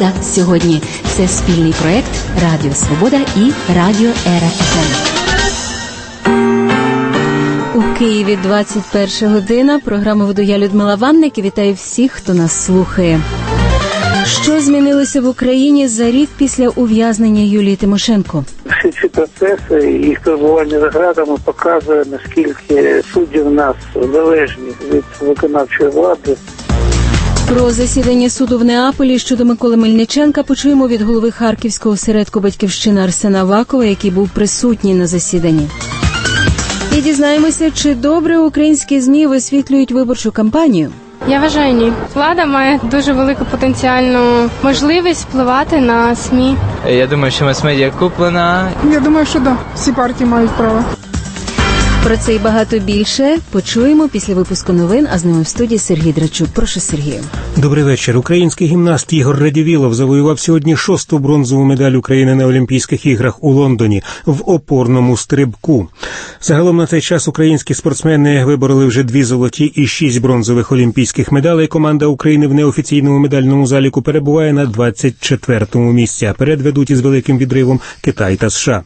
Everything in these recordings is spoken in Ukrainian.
«Свобода сьогодні». Це спільний проект Радіо Свобода і Радіо Ера ФМ. У Києві 21 година. Програму веду я, Людмила Ванник, і вітаю всіх, хто нас слухає. Що змінилося в Україні за рік після ув'язнення Юлії Тимошенко? Всі ці процеси і їх перебування за ґратами показує, наскільки судді в нас залежні від виконавчої влади. Про засідання суду в Неаполі щодо Миколи Мельниченка почуємо від голови Харківського осередку «Батьківщина» Арсена Авакова, який був присутній на засіданні. І дізнаємося, чи добре українські ЗМІ висвітлюють виборчу кампанію. Я вважаю, ні. Влада має дуже велику потенціальну можливість впливати на СМІ. Я думаю, що мас-медіа куплена. Я думаю, що так. Всі партії мають право. Про це і багато більше почуємо після випуску новин, а з ними в студії Сергій Драчук. Прошу, Сергію. Добрий вечір. Український гімнаст Ігор Радівілов завоював сьогодні 6-ту бронзову медаль України на Олімпійських іграх у Лондоні в опорному стрибку. Загалом на цей час українські спортсмени вибороли вже 2 золоті і 6 бронзових олімпійських медалей. Команда України в неофіційному медальному заліку перебуває на 24-му місці, а перед ведуть із великим відривом Китай та США.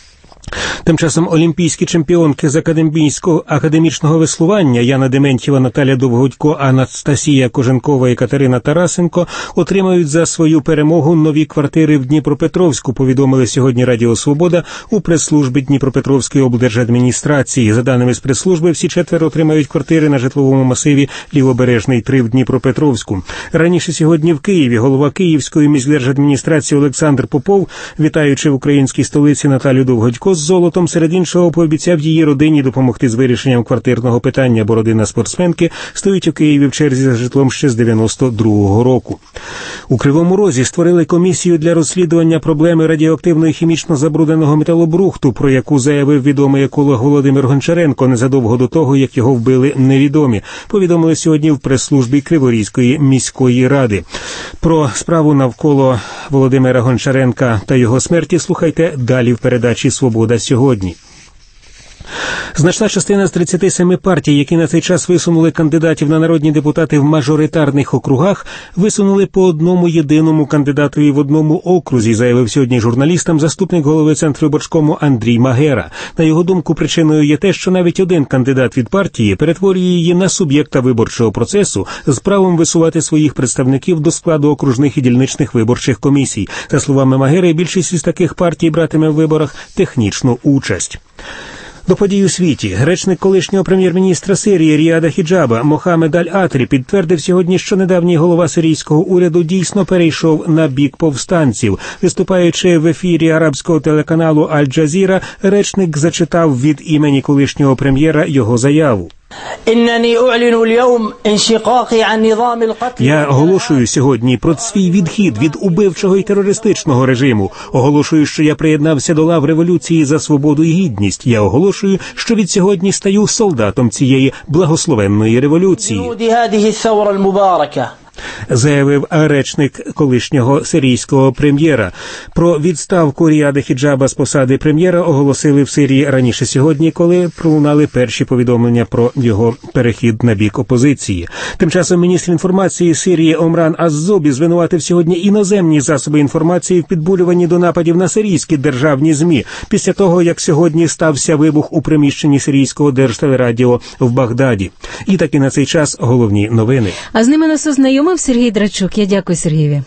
Тим часом олімпійські чемпіонки з академічного веслування Яна Дементьєва, Наталя Довгодько, Анастасія Коженкова і Катерина Тарасенко отримають за свою перемогу нові квартири в Дніпропетровську, повідомили сьогодні Радіо Свобода у прес-службі Дніпропетровської облдержадміністрації. За даними з прес-служби, всі 4 отримають квартири на житловому масиві Лівобережний 3 в Дніпропетровську. Раніше сьогодні в Києві голова Київської міськдержадміністрації Олександр Попов, вітаючи в українській столиці Наталю Довгодько з золотом, серед іншого пообіцяв її родині допомогти з вирішенням квартирного питання, бо родина спортсменки стоїть у Києві в черзі за житлом ще з 92-го року. У Кривому Розі створили комісію для розслідування проблеми радіоактивного і хімічно забрудненого металобрухту, про яку заявив відомий еколог Володимир Гончаренко незадовго до того, як його вбили невідомі. Повідомили сьогодні в прес-службі Криворізької міської ради. Про справу навколо Володимира Гончаренка та його смерті слухайте далі в передачі «Свобода сьогодні». Значна частина з 37 партій, які на цей час висунули кандидатів на народні депутати в мажоритарних округах, висунули по одному єдиному кандидатові в одному окрузі, заявив сьогодні журналістам заступник голови Центрвиборчкому Андрій Магера. На його думку, причиною є те, що навіть один кандидат від партії перетворює її на суб'єкта виборчого процесу з правом висувати своїх представників до складу окружних і дільничних виборчих комісій. За словами Магери, більшість із таких партій братиме в виборах технічну участь. До подій у світі. Речник колишнього прем'єр-міністра Сирії Ріада Хіджаба Мохамед Аль-Атрі підтвердив сьогодні, що недавній голова сирійського уряду дійсно перейшов на бік повстанців. Виступаючи в ефірі арабського телеканалу Аль-Джазіра, речник зачитав від імені колишнього прем'єра його заяву. Я оголошую сьогодні про свій відхід від убивчого і терористичного режиму. Оголошую, що я приєднався до лав революції за свободу і гідність. Я оголошую, що від сьогодні стаю солдатом цієї благословенної революції. Заявив речник колишнього сирійського прем'єра. Про відставку Ріада Хіджаба з посади прем'єра оголосили в Сирії раніше сьогодні, коли пролунали перші повідомлення про його перехід на бік опозиції. Тим часом міністр інформації Сирії Омран Аз-Зобі звинуватив сьогодні іноземні засоби інформації в підбурюванні до нападів на сирійські державні ЗМІ, після того, як сьогодні стався вибух у приміщенні сирійського держтелерадіо в Багдаді. І таки на цей час головні новини. А з ними нас ознайомив Сергій Драчук. Я дякую Сергієві.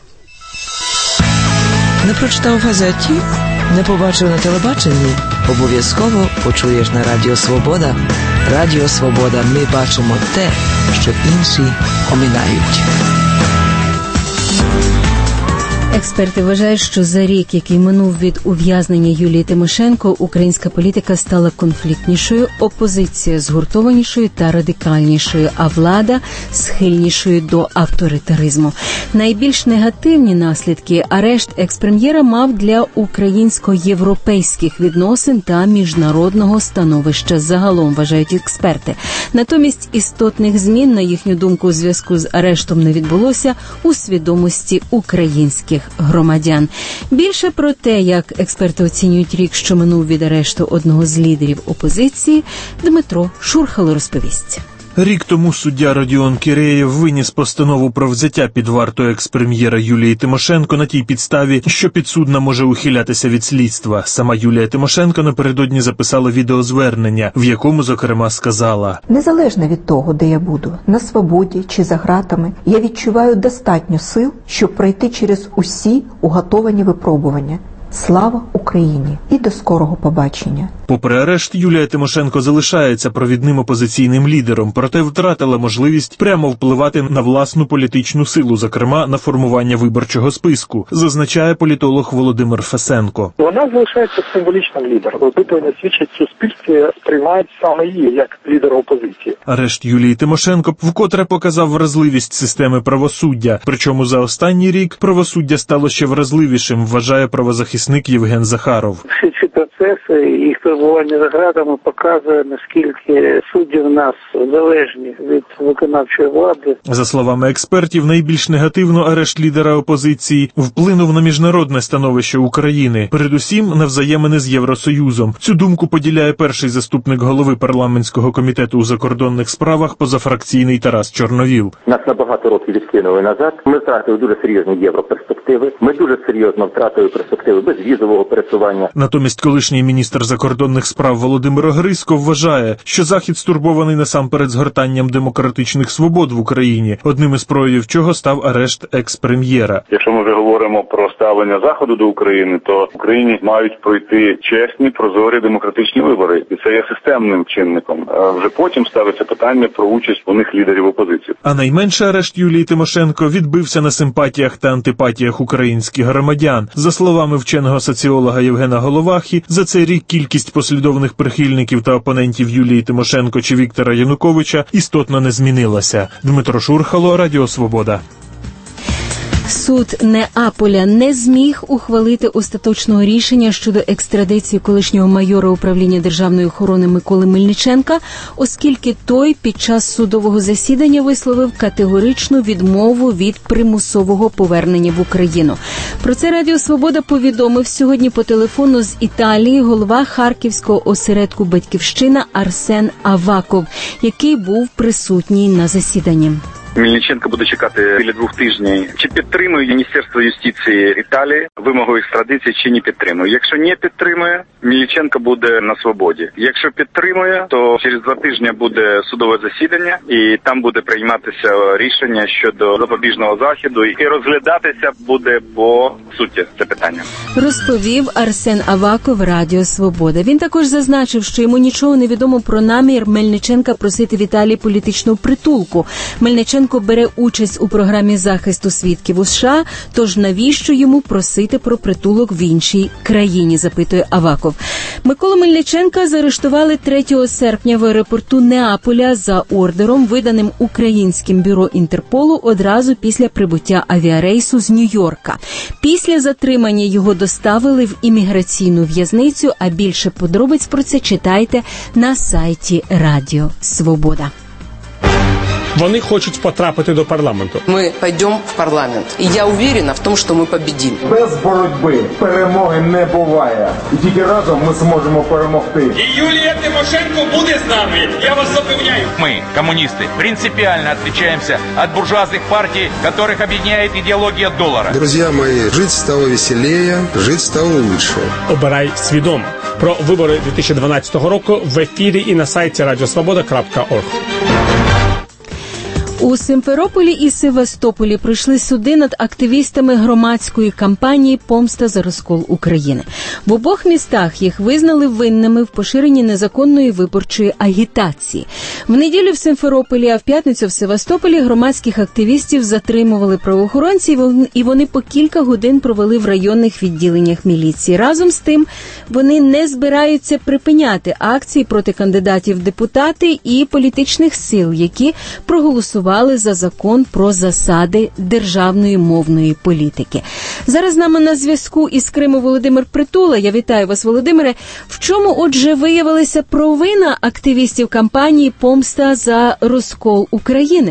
Не прочитав в газеті, не побачив на телебаченні, обов'язково почуєш на Радіо Свобода. Радіо Свобода. Ми бачимо те, що інші оминають. Експерти вважають, що за рік, який минув від ув'язнення Юлії Тимошенко, українська політика стала конфліктнішою, опозиція згуртованішою та радикальнішою, а влада схильнішою до авторитаризму. Найбільш негативні наслідки арешт експрем'єра мав для українсько-європейських відносин та міжнародного становища загалом, вважають експерти. Натомість істотних змін, на їхню думку, у зв'язку з арештом не відбулося у свідомості українських громадян. Більше про те, як експерти оцінюють рік, що минув від арешту одного з лідерів опозиції, Дмитро Шурхало розповість. Рік тому суддя Родіон Киреєв виніс постанову про взяття під варту екс-прем'єра Юлії Тимошенко на тій підставі, що підсудна може ухилятися від слідства. Сама Юлія Тимошенко напередодні записала відеозвернення, в якому, зокрема, сказала: «Незалежно від того, де я буду, на свободі чи за ґратами, я відчуваю достатньо сил, щоб пройти через усі уготовані випробування. Слава Україні! І до скорого побачення!» Попри арешт, Юлія Тимошенко залишається провідним опозиційним лідером, проте втратила можливість прямо впливати на власну політичну силу, зокрема на формування виборчого списку, зазначає політолог Володимир Фесенко. Вона залишається символічним лідером. Опитування свідчить, суспільстві сприймають саме її як лідера опозиції. Арешт Юлії Тимошенко вкотре показав вразливість системи правосуддя. Причому за останній рік правосуддя стало ще вразливішим, вважає правозахисник Євген Захаров. Всі ці процеси, їх перебування за ґратами показує, наскільки судді в нас залежні від виконавчої влади. За словами експертів, найбільш негативно арешт лідера опозиції вплинув на міжнародне становище України, передусім на взаємини з Євросоюзом. Цю думку поділяє перший заступник голови парламентського комітету у закордонних справах позафракційний Тарас Чорновіл. Нас на багато років відкинули назад. Ми втратили дуже серйозні європерспективи. Ми дуже серйозно втратили перспективи безвізового пересування. Натомість колишній міністр закордонних справ Володимир Грисько вважає, що Захід стурбований насамперед згортанням демократичних свобод в Україні, одним із проявів чого став арешт екс-прем'єра. Якщо ми вже говоримо про ставлення Заходу до України, то в Україні мають пройти чесні, прозорі демократичні вибори. І це є системним чинником. А вже потім ставиться питання про участь у них лідерів опозиції. А найменше арешт Юлії Тимошенко відбився на симпатіях та антипатіях українських громадян. За словами вченого соціолога Євгена Головахи, за цей рік кількість послідовних прихильників та опонентів Юлії Тимошенко чи Віктора Януковича істотно не змінилася. Дмитро Шурхало, Радіо Свобода. Суд Неаполя не зміг ухвалити остаточного рішення щодо екстрадиції колишнього майора управління державної охорони Миколи Мельниченка, оскільки той під час судового засідання висловив категоричну відмову від примусового повернення в Україну. Про це Радіо Свобода повідомив сьогодні по телефону з Італії голова Харківського осередку «Батьківщина» Арсен Аваков, який був присутній на засіданні. Мельниченко буде чекати біля 2 тижнів. Чи підтримує Міністерство юстиції Італії вимогу екстрадиції, чи не підтримує. Якщо не підтримує, Мельниченко буде на свободі. Якщо підтримує, то через 2 тижні буде судове засідання, і там буде прийматися рішення щодо запобіжного заходу, і розглядатися буде по суті це питання. Розповів Арсен Аваков Радіо Свобода. Він також зазначив, що йому нічого не відомо про намір Мельниченка просити в Італії політичного притулку. Мельниченко бере участь у програмі захисту свідків у США, тож навіщо йому просити про притулок в іншій країні, запитує Аваков. Миколу Мельниченка заарештували 3 серпня в аеропорту Неаполя за ордером, виданим Українським бюро Інтерполу одразу після прибуття авіарейсу з Нью-Йорка. Після затримання його доставили в імміграційну в'язницю, а більше подробиць про це читайте на сайті Радіо Свобода. Вони хочуть потрапити до парламенту. Ми підемо в парламент. І я впевнена в тому, що ми победимо. Без боротьби перемоги не буває. І тільки разом ми зможемо перемогти. І Юлія Тимошенко буде з нами. Я вас запевняю. Мы, коммунисты, принципиально отличаемся от буржуазных партий, которых объединяет идеология доллара. Друзья мои, жить стало веселее, жить стало лучше. Обирай свідомо. Про вибори 2012 року в ефірі і на сайті radiosvoboda.org. У Симферополі і Севастополі пройшли суди над активістами громадської кампанії «Помста за розкол України». В обох містах їх визнали винними в поширенні незаконної виборчої агітації. В неділю в Симферополі, а в п'ятницю в Севастополі громадських активістів затримували правоохоронці, і вони по кілька годин провели в районних відділеннях міліції. Разом з тим, вони не збираються припиняти акції проти кандидатів в депутати і політичних сил, які проголосували за закон про засади державної мовної політики. Зараз з нами на зв'язку із Криму Володимир Притула. Я вітаю вас, Володимире. В чому, отже, виявилася провина активістів кампанії «Помста за розкол України»?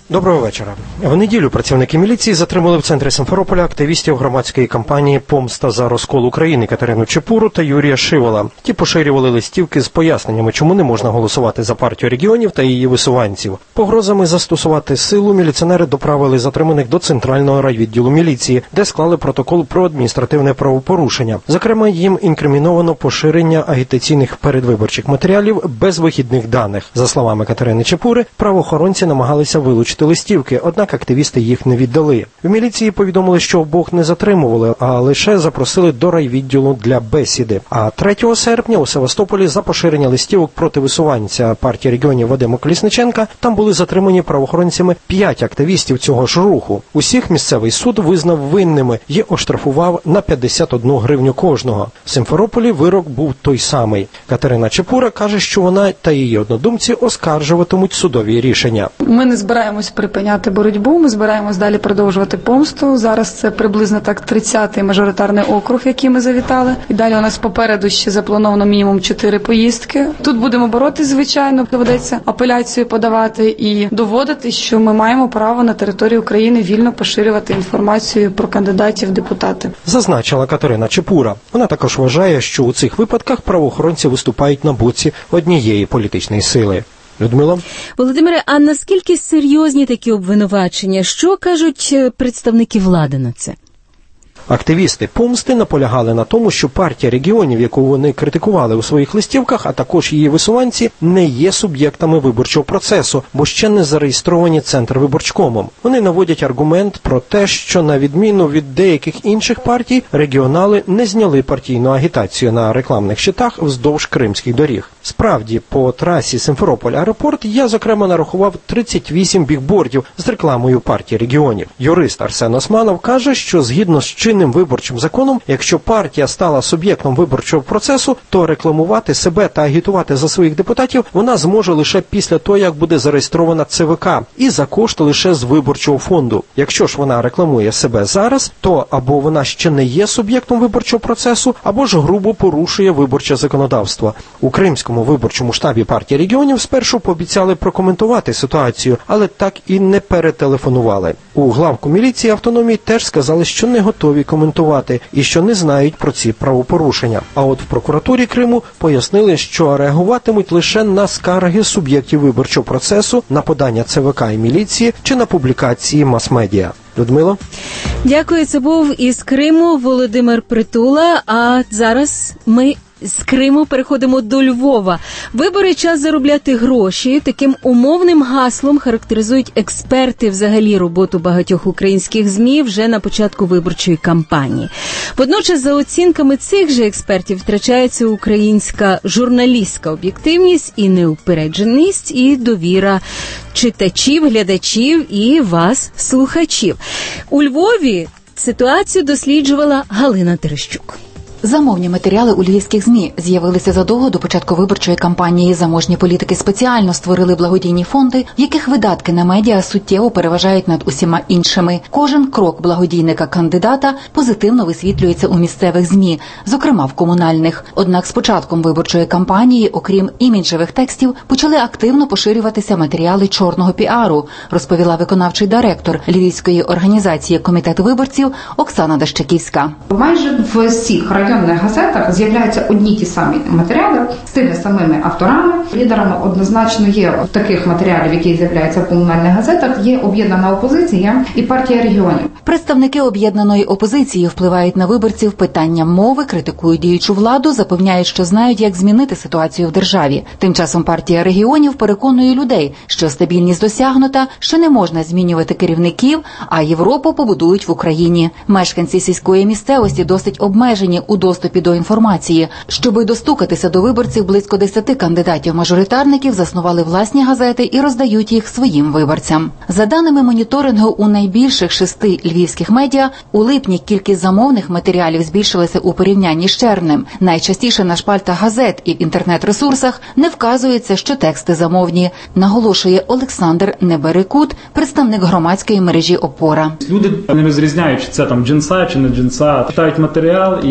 Доброго вечора. В неділю працівники міліції затримали в центрі Симферополя активістів громадської кампанії «Помста за розкол України» Катерину Чепуру та Юрія Шивола. Ті поширювали листівки з поясненнями, чому не можна голосувати за партію регіонів та її висуванців. Погрозами застосувати силу міліціонери доправили затриманих до центрального райвідділу міліції, де склали протокол про адміністративне правопорушення. Зокрема, їм інкриміновано поширення агітаційних передвиборчих матеріалів без вихідних даних. За словами Катерини Чепури, правоохоронці намагалися вилучити листівки, однак активісти їх не віддали. В міліції повідомили, що обох не затримували, а лише запросили до райвідділу для бесіди. А 3 серпня у Севастополі за поширення листівок проти висуванця партії регіонів Вадима Колісниченка там були затримані правоохоронцями 5 активістів цього ж руху. Усіх місцевий суд визнав винними і оштрафував на 51 гривню кожного. В Симферополі вирок був той самий. Катерина Чепура каже, що вона та її однодумці оскаржуватимуть судові рішення. Ми не збираємось припиняти боротьбу, ми збираємось далі продовжувати помсту. Зараз це приблизно так 30-й мажоритарний округ, який ми завітали. І далі у нас попереду ще заплановано мінімум 4 поїздки. Тут будемо боротись, звичайно, доведеться апеляцію подавати і доводити, що ми маємо право на території України вільно поширювати інформацію про кандидатів в депутати. Зазначила Катерина Чепура. Вона також вважає, що у цих випадках правоохоронці виступають на боці однієї політичної сили. Людмила? Володимире, а наскільки серйозні такі обвинувачення? Що кажуть представники влади на це? Активісти «Помсти» наполягали на тому, що партія регіонів, яку вони критикували у своїх листівках, а також її висуванці, не є суб'єктами виборчого процесу, бо ще не зареєстровані Центрвиборчкомом. Вони наводять аргумент про те, що на відміну від деяких інших партій, регіонали не зняли партійну агітацію на рекламних щитах вздовж кримських доріг. Справді, по трасі Симферополь-аеропорт я, зокрема, нарахував 38 бігбордів з рекламою партії регіонів. Юрист Арсен Османов каже, що згідно з чинним виборчим законом, якщо партія стала суб'єктом виборчого процесу, то рекламувати себе та агітувати за своїх депутатів вона зможе лише після того, як буде зареєстрована ЦВК, і за кошти лише з виборчого фонду. Якщо ж вона рекламує себе зараз, то або вона ще не є суб'єктом виборчого процесу, або ж грубо порушує виборче законодавство. У Кримському виборчому штабі партії регіонів спершу пообіцяли прокоментувати ситуацію, але так і не перетелефонували. У главку міліції автономії теж сказали, що не готові коментувати і що не знають про ці правопорушення. А от в прокуратурі Криму пояснили, що реагуватимуть лише на скарги суб'єктів виборчого процесу, на подання ЦВК і міліції чи на публікації мас-медіа. Людмила? Дякую, це був із Криму Володимир Притула, а зараз ми з Криму переходимо до Львова. Вибори – час заробляти гроші. Таким умовним гаслом характеризують експерти взагалі роботу багатьох українських ЗМІ вже на початку виборчої кампанії. Водночас, за оцінками цих же експертів, втрачається українська журналістська об'єктивність і неупередженість, і довіра читачів, глядачів і вас, слухачів. У Львові ситуацію досліджувала Галина Терещук. Замовні матеріали у львівських ЗМІ з'явилися задовго до початку виборчої кампанії. Заможні політики спеціально створили благодійні фонди, в яких видатки на медіа суттєво переважають над усіма іншими. Кожен крок благодійника-кандидата позитивно висвітлюється у місцевих ЗМІ, зокрема в комунальних. Однак з початком виборчої кампанії, окрім іміджевих текстів, почали активно поширюватися матеріали чорного піару, розповіла виконавчий директор Львівської організації «Комітет виборців» Оксана Дащаківська. Майже в всіх районах газетах з'являються одні ті самі матеріали з тими самими авторами. Лідерами однозначно є таких матеріалів, які з'являються в комунальних газетах, є об'єднана опозиція і партія регіонів. Представники об'єднаної опозиції впливають на виборців питанням мови, критикують діючу владу, запевняють, що знають, як змінити ситуацію в державі. Тим часом партія регіонів переконує людей, що стабільність досягнута, що не можна змінювати керівників, а Європу побудують в Україні. Мешканці сільської місцевості досить обмежені у доступі до інформації. Щоби достукатися до виборців, близько 10 кандидатів-мажоритарників заснували власні газети і роздають їх своїм виборцям. За даними моніторингу у найбільших 6 львівських медіа, у липні кількість замовних матеріалів збільшилася у порівнянні з червнем. Найчастіше на шпальтах газет і в інтернет-ресурсах не вказується, що тексти замовні, наголошує Олександр Неберекут, представник громадської мережі «Опора». Люди не розрізняють, чи це там джинса чи не джинса, читають матеріал і якби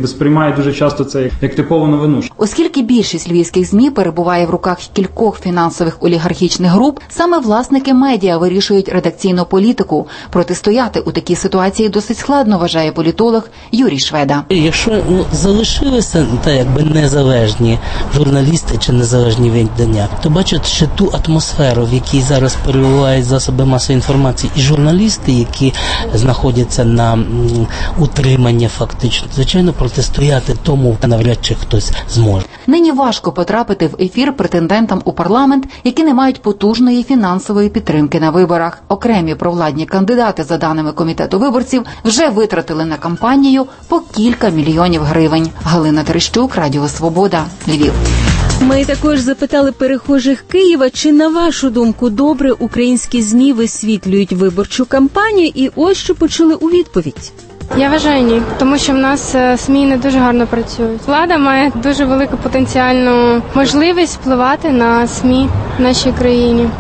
сприймають дуже часто це як типову новину. Оскільки більшість львівських ЗМІ перебуває в руках кількох фінансових олігархічних груп, саме власники медіа вирішують редакційну політику. Протистояти у такій ситуації досить складно, вважає політолог Юрій Шведа. Якщо залишилися незалежні журналісти чи незалежні видання, то бачать ще ту атмосферу, в якій зараз перебувають засоби масової інформації і журналісти, які знаходяться на утриманні фактично. Звичайно, протистояти тому навряд чи хтось зможе. Нині важко потрапити в ефір претендентам у парламент, які не мають потужної фінансової підтримки на виборах. Окремі провладні кандидати, за даними Комітету виборців, вже витратили на кампанію по кілька мільйонів гривень. Галина Терещук, Радіо Свобода, Львів. Ми також запитали перехожих Києва, чи, на вашу думку, добре українські ЗМІ висвітлюють виборчу кампанію, і ось що почули у відповідь. Я вважаю, ні, тому що в нас СМІ не дуже гарно працюють. Влада має дуже велику потенціальну можливість впливати на СМІ в нашій країні.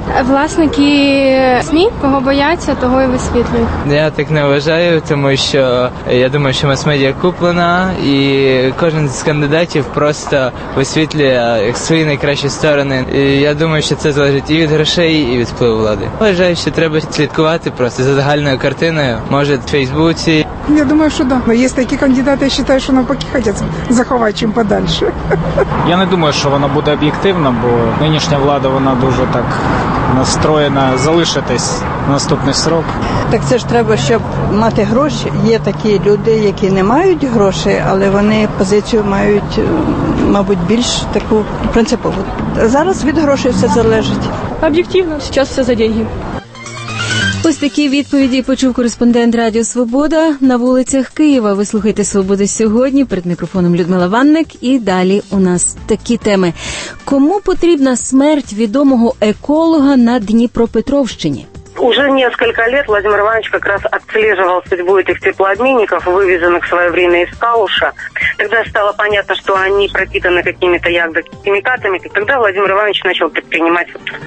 Власники СМІ, кого бояться, того і висвітлюють. Я так не вважаю, тому що я думаю, що мас-медіа куплена, і кожен з кандидатів просто висвітлює свої найкращі сторони. І я думаю, що це залежить і від грошей, і від впливу влади. Вважаю, що треба слідкувати просто за загальною картиною, може в Фейсбуці. Я думаю, що да. Но є такі кандидати, я вважаю, що навпаки хочуть заховати чим подальше. Я не думаю, що вона буде об'єктивна, бо нинішня влада, вона дуже так настроєна залишитись наступний срок. Так це ж треба, щоб мати гроші. Є такі люди, які не мають грошей, але вони позицію мають, мабуть, більш таку принципову. Зараз від грошей все залежить. Об'єктивно, зараз все за гроші. Ось такі відповіді почув кореспондент Радіо Свобода на вулицях Києва. Ви слухаєте «Свободу сьогодні». Перед мікрофоном Людмила Ванник. І далі у нас такі теми. Кому потрібна смерть відомого еколога на Дніпропетровщині? Уже несколько лет Владимир Иванович как раз отслеживал судьбу этих теплообменников, вывезенных в свое время из Калуша. Тогда стало понятно, что они пропитаны какими-то химикатами. Тогда Владимир Иванович начал предпринимать.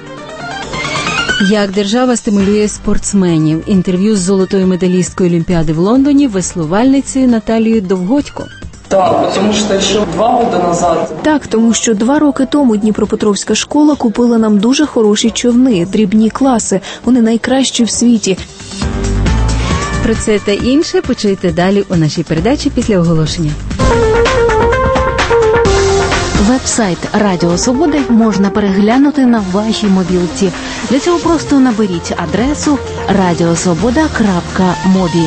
Як держава стимулює спортсменів? Інтерв'ю з золотою медалісткою Олімпіади в Лондоні, веслувальницею Наталією Довгодько. Так, тому що ще 2 роки назад. Так, тому що 2 роки тому Дніпропетровська школа купила нам дуже хороші човни, дрібні класи. Вони найкращі в світі. Про це та інше почуєте далі у нашій передачі після оголошення. Веб-сайт Радіо Свободи можна переглянути на вашій мобілці. Для цього просто наберіть адресу radiosvoboda.mobi.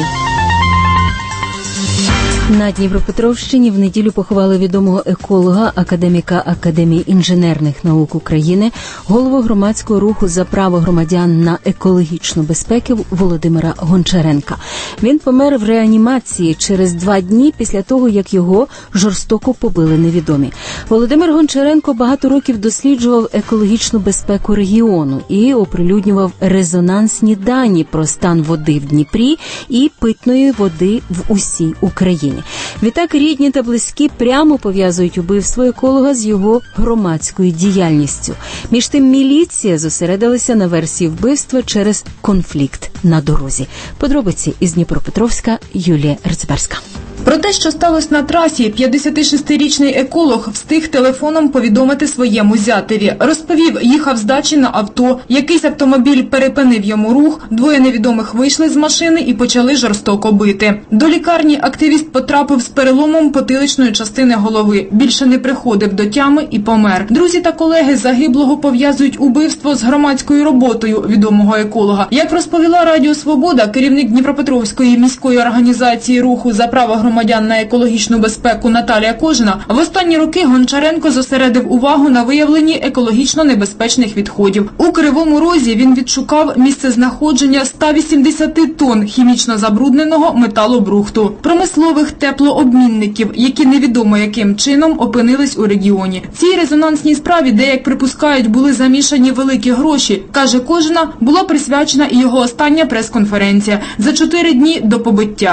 На Дніпропетровщині в неділю поховали відомого еколога, академіка Академії інженерних наук України, голову громадського руху за право громадян на екологічну безпеку Володимира Гончаренка. Він помер в реанімації через 2 дні після того, як його жорстоко побили невідомі. Володимир Гончаренко багато років досліджував екологічну безпеку регіону і оприлюднював резонансні дані про стан води в Дніпрі і питної води в усій Україні. Відтак рідні та близькі прямо пов'язують убивство еколога з його громадською діяльністю. Між тим міліція зосередилася на версії вбивства через конфлікт на дорозі. Подробиці із Дніпропетровська, Юлія Рицберська. Про те, що сталося на трасі, 56-річний еколог встиг телефоном повідомити своєму зятеві. Розповів, їхав з дачі на авто, якийсь автомобіль перепинив йому рух, 2 невідомих вийшли з машини і почали жорстоко бити. До лікарні активіст потрапив з переломом потиличної частини голови, більше не приходив до тями і помер. Друзі та колеги загиблого пов'язують убивство з громадською роботою відомого еколога. Як розповіла Радіо Свобода, керівник Дніпропетровської міської організації руху за право громадян на екологічну безпеку Наталія Кожина, в останні роки Гончаренко зосередив увагу на виявленні екологічно небезпечних відходів. У Кривому Розі він відшукав місцезнаходження 180 тонн хімічно забрудненого металобрухту, промислових теплообмінників, які невідомо яким чином опинились у регіоні. Цій резонансній справі, де, як припускають, були замішані великі гроші, каже Кожина, була присвячена і його остання прес-конференція за 4 дні до побиття.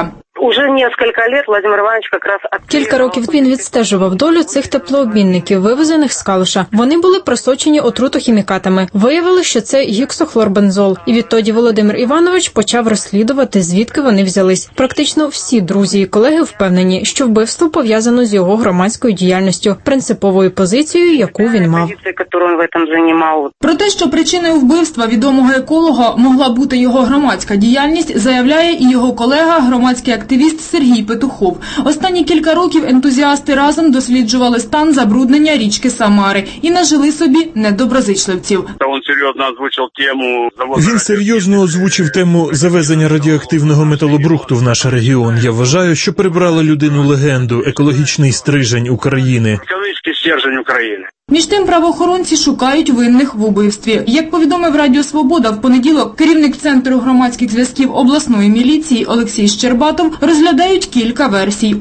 Уже несколько лет Владимир Иванович как раз Кілька років він відстежував долю цих теплообмінників, вивезених з Калуша. Вони були просочені отрутохімікатами. Виявили, що це гіксохлорбензол. І відтоді Володимир Іванович почав розслідувати, звідки вони взялись. Практично всі друзі і колеги впевнені, що вбивство пов'язано з його громадською діяльністю, принциповою позицією, яку він мав. Про те, що причиною вбивства відомого еколога могла бути його громадська діяльність, заявляє і його колега, громадський активіст Сергій Петухов. Останні кілька років ентузіасти разом досліджували стан забруднення річки Самари і нажили собі недоброзичливців. Він серйозно озвучив тему завезення радіоактивного металобрухту в наш регіон. Я вважаю, що прибрали людину-легенду, екологічний стрижень України. Між тим, правоохоронці шукають винних в убивстві. Як повідомив Радіо Свобода, в понеділок керівник Центру громадських зв'язків обласної міліції Олексій Щербатов розглядають кілька версій.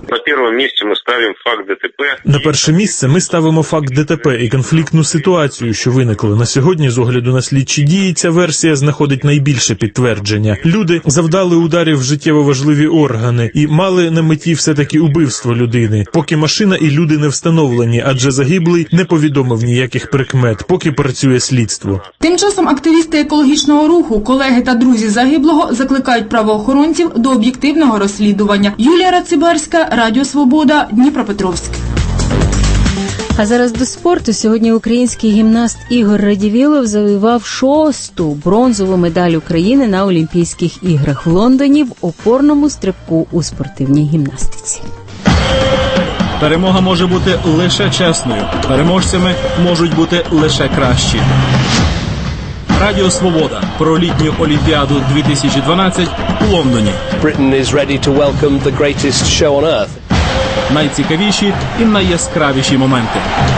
На перше місце ми ставимо факт ДТП і конфліктну ситуацію, що виникла. На сьогодні, з огляду на слідчі дії, ця версія знаходить найбільше підтвердження. Люди завдали ударів в життєво важливі органи і мали на меті все-таки убивство людини. Поки машина і люди не встановлені, адже загиблий не повідомив ніяких прикмет, поки працює слідство. Тим часом активісти екологічного руху, колеги та друзі загиблого закликають правоохоронців до об'єктивного розслідування. Юлія Рацибарська, Радіо Свобода, Дніпропетровськ. А зараз до спорту. Сьогодні український гімнаст Ігор Радівілов завоював 6-ту бронзову медаль України на Олімпійських іграх в Лондоні в опорному стрибку у спортивній гімнастиці. Перемога може бути лише чесною. Переможцями можуть бути лише кращі. Радіо Свобода про літню Олімпіаду 2012 у Лондоні. Britain is ready to welcome the greatest show on earth. Найцікавіші і найяскравіші моменти.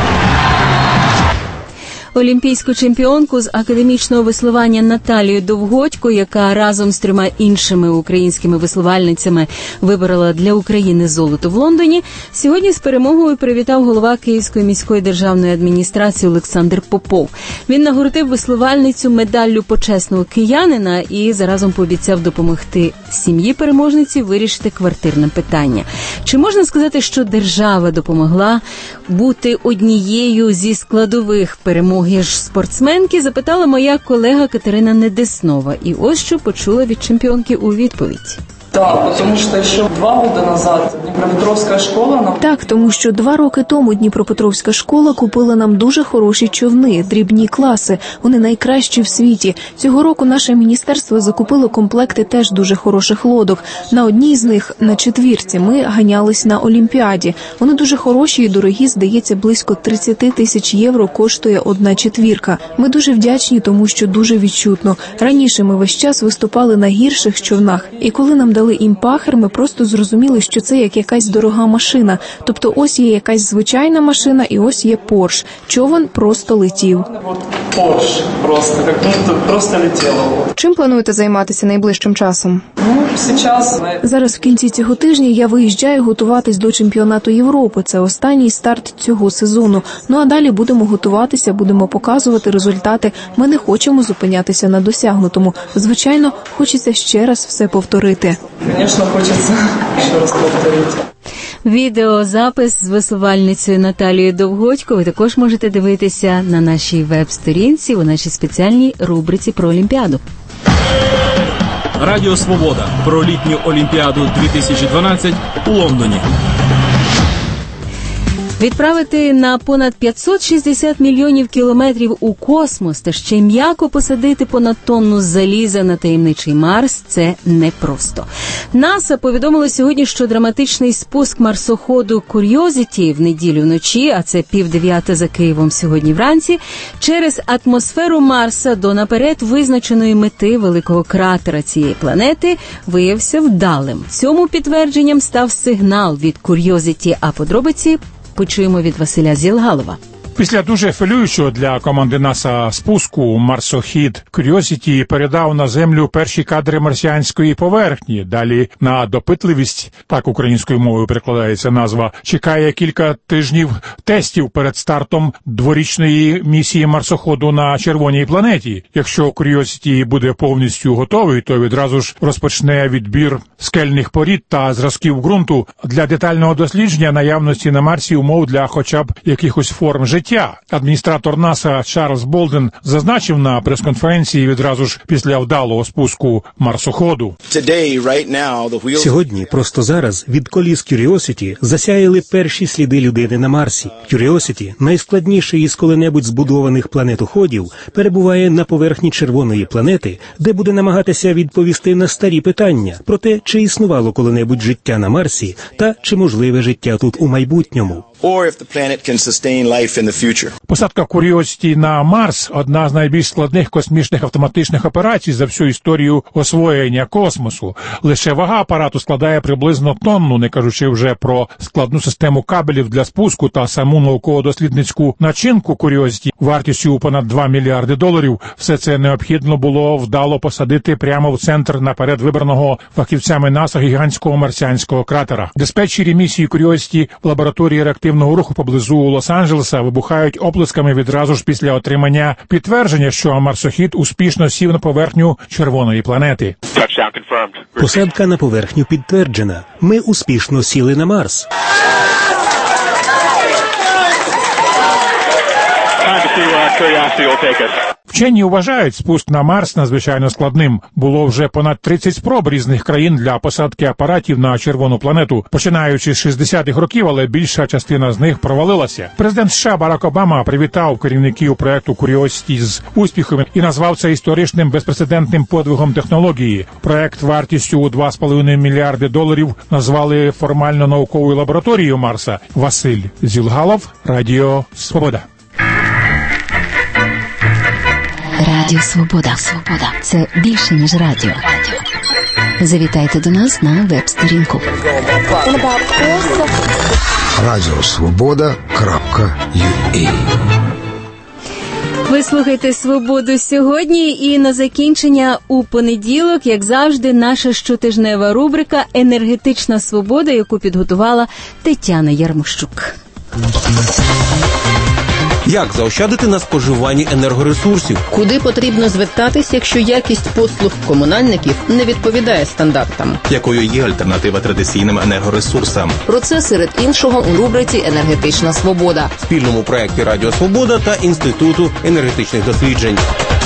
Олімпійську чемпіонку з академічного веслування Наталію Довгодько, яка разом з 3 іншими українськими веслувальницями виборола для України золото в Лондоні, сьогодні з перемогою привітав голова Київської міської державної адміністрації Олександр Попов. Він нагородив веслувальницю медаллю почесного киянина і заразом пообіцяв допомогти сім'ї переможниці вирішити квартирне питання. Чи можна сказати, що держава допомогла бути однією зі складових перемоги ж спортсменки, запитала моя колега Катерина Недеснова. І ось що почула від чемпіонки у відповідь. Так, тому що ще 2 роки назад Дніпропетровська школа... Так, тому що 2 роки тому Дніпропетровська школа купила нам дуже хороші човни, дрібні класи. Вони найкращі в світі. Цього року наше міністерство закупило комплекти теж дуже хороших лодок. На одній з них, на 4-ці, ми ганялись на Олімпіаді. Вони дуже хороші і дорогі, здається, близько 30 тисяч євро коштує 1 4-ка. Ми дуже вдячні, тому що дуже відчутно. Раніше ми весь час виступали на гірших човнах, і коли нам дали імпахер, ми просто зрозуміли, що це як якась дорога машина. Тобто ось є якась звичайна машина і ось є Порш. Човен просто летів. Порш просто летіло. Чим плануєте займатися найближчим часом? Зараз в кінці цього тижня я виїжджаю готуватись до чемпіонату Європи. Це останній старт цього сезону. Ну а далі будемо готуватися, будемо показувати результати. Ми не хочемо зупинятися на досягнутому. Звичайно, хочеться ще раз все повторити. Звісно, хочеться ще раз повторити. Відеозапис з веслувальницею Наталією Довгодько ви також можете дивитися на нашій веб-сторінці у нашій спеціальній рубриці про Олімпіаду. Радіо Свобода про літню Олімпіаду 2012 у Лондоні. Відправити на понад 560 мільйонів кілометрів у космос та ще й м'яко посадити понад тонну заліза на таємничий Марс – це непросто. НАСА повідомило сьогодні, що драматичний спуск марсоходу Curiosity в неділю вночі, а це 8:30 за Києвом сьогодні вранці, через атмосферу Марса до наперед визначеної мети великого кратера цієї планети виявився вдалим. Цьому підтвердженням став сигнал від Curiosity, а подробиці почуємо від Василя Зілгалова. Після дуже хвилюючого для команди НАСА спуску марсохід Curiosity передав на Землю перші кадри марсіанської поверхні. Далі на допитливість, так українською мовою перекладається назва, чекає кілька тижнів тестів перед стартом дворічної місії марсоходу на червоній планеті. Якщо Curiosity буде повністю готовий, то відразу ж розпочне відбір скельних порід та зразків ґрунту для детального дослідження наявності на Марсі умов для хоча б якихось форм життя. Адміністратор НАСА Чарльз Болден зазначив на прес-конференції відразу ж після вдалого спуску марсоходу. Сьогодні, просто зараз, від коліс Curiosity засяяли перші сліди людини на Марсі. Curiosity, найскладніший із коли-небудь збудованих планетоходів, перебуває на поверхні червоної планети, де буде намагатися відповісти на старі питання про те, чи існувало коли-небудь життя на Марсі та чи можливе життя тут у майбутньому. Посадка Curiosity на Марс – одна з найбільш складних космічних автоматичних операцій за всю історію освоєння космосу. Лише вага апарату складає приблизно тонну, не кажучи вже про складну систему кабелів для спуску та саму науково-дослідницьку начинку Curiosity вартістю у понад $2 мільярди. Все це необхідно було вдало посадити прямо в центр наперед вибраного фахівцями НАСА гігантського марсіанського кратера. Диспетчері місії Curiosity в лабораторії реактивного руху поблизу Лос-Анджелеса вибухають оплесками відразу ж після отримання підтвердження, що марсохід успішно сів на поверхню червоної планети. Посадка на поверхню підтверджена. Ми успішно сіли на Марс. Вчені вважають спуск на Марс надзвичайно складним. Було вже понад 30 спроб різних країн для посадки апаратів на червону планету, починаючи з 60-х років, але більша частина з них провалилася. Президент США Барак Обама привітав керівників проекту Curiosity з успіхами і назвав це історичним безпрецедентним подвигом технології. Проект вартістю у $2,5 мільярди назвали формально науковою лабораторією Марса. Василь Зілгалов, Радіо Свобода. Радіо Свобода. Це більше, ніж радіо. Завітайте до нас на веб-сторінку. Radiosvoboda.ua. Ви слухаєте «Свободу» сьогодні, і на закінчення у понеділок, як завжди, наша щотижнева рубрика «Енергетична свобода», яку підготувала Тетяна Ярмощук. Як заощадити на споживанні енергоресурсів? Куди потрібно звертатись, якщо якість послуг комунальників не відповідає стандартам? Якою є альтернатива традиційним енергоресурсам? Про це серед іншого у рубриці «Енергетична свобода». В спільному проєкті «Радіо Свобода» та Інституту енергетичних досліджень.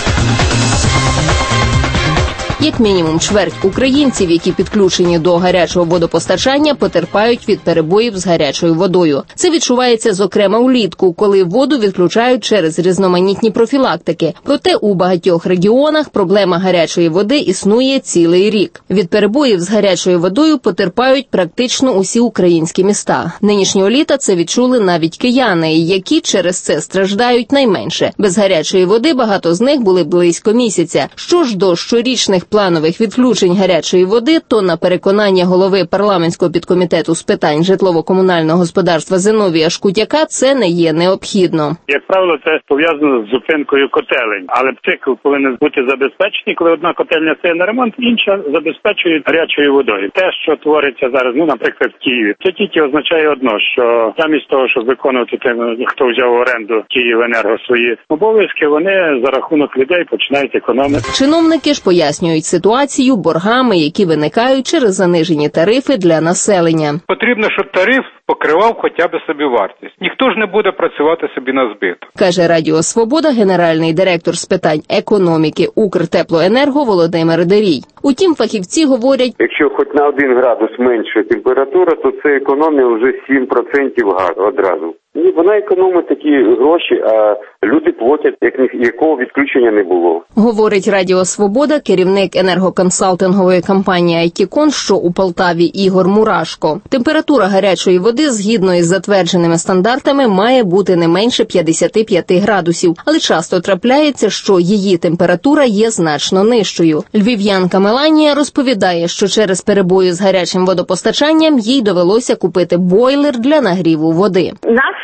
Як мінімум чверть українців, які підключені до гарячого водопостачання, потерпають від перебоїв з гарячою водою. Це відчувається, зокрема, улітку, коли воду відключають через різноманітні профілактики. Проте у багатьох регіонах проблема гарячої води існує цілий рік. Від перебоїв з гарячою водою потерпають практично усі українські міста. Нинішнього літа це відчули навіть кияни, які через це страждають найменше. Без гарячої води багато з них були близько місяця. Що ж до щорічних планових відключень гарячої води, то на переконання голови парламентського підкомітету з питань житлово-комунального господарства Зиновія Шкутяка це не є необхідно. Як правило, це пов'язано з зупинкою котелень, але цикл повинен бути забезпечений, коли одна котельня стає на ремонт, інша забезпечує гарячою водою. Те, що твориться зараз, наприклад, в Києві, це тільки означає одно, що замість того, щоб виконувати те, хто взяв в оренду Київенерго свої обов'язки, вони за рахунок людей починають економити. Чиновники ж пояснюють ситуацію боргами, які виникають через занижені тарифи для населення. Потрібно, щоб тариф покривав хоча б собівартість. Ніхто ж не буде працювати собі на збиток. Каже Радіо Свобода генеральний директор з питань економіки Укртеплоенерго Володимир Дерій. Утім, фахівці говорять, якщо хоч на 1 градус менше температура, то це економія вже 7% газу одразу. Ні, вона економить такі гроші, а люди платять, якого відключення не було. Говорить Радіо Свобода керівник енергоконсалтингової компанії «Айтікон», що у Полтаві, Ігор Мурашко. Температура гарячої води, згідно із затвердженими стандартами, має бути не менше 55 градусів. Але часто трапляється, що її температура є значно нижчою. Львів'янка Меланія розповідає, що через перебої з гарячим водопостачанням їй довелося купити бойлер для нагріву води. Нас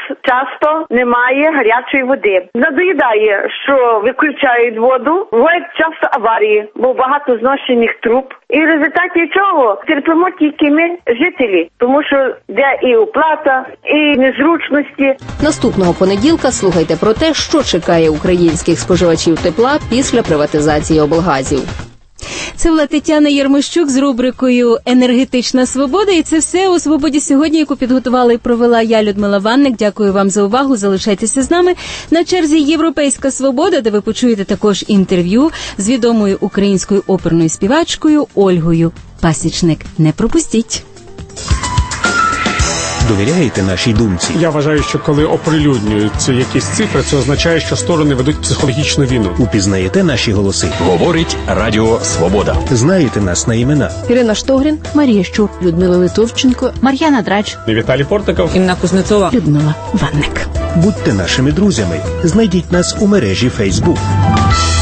часто немає гарячої води. Надоїдає, що виключають воду, бувають часто аварії, бо багато зношених труб. І в результаті чого терпимо тільки ми, жителі, тому що де і оплата, і незручності. Наступного понеділка слухайте про те, що чекає українських споживачів тепла після приватизації облгазів. Це була Тетяна Єрмощук з рубрикою «Енергетична свобода». І це все у «Свободі сьогодні», яку підготувала і провела я, Людмила Ванник. Дякую вам за увагу. Залишайтеся з нами. На черзі «Європейська свобода», де ви почуєте також інтерв'ю з відомою українською оперною співачкою Ольгою Пасічник. Не пропустіть. Довіряєте нашій думці? Я вважаю, що коли оприлюднюються якісь цифри, це означає, що сторони ведуть психологічну війну. Упізнаєте наші голоси? Говорить Радіо Свобода. Знаєте нас на імена? Ірина Штогрін, Марія Щур, Людмила Литовченко, Мар'яна Драч, Віталій Портников, Інна Кузнецова, Людмила Ванник. Будьте нашими друзями. Знайдіть нас у мережі Facebook.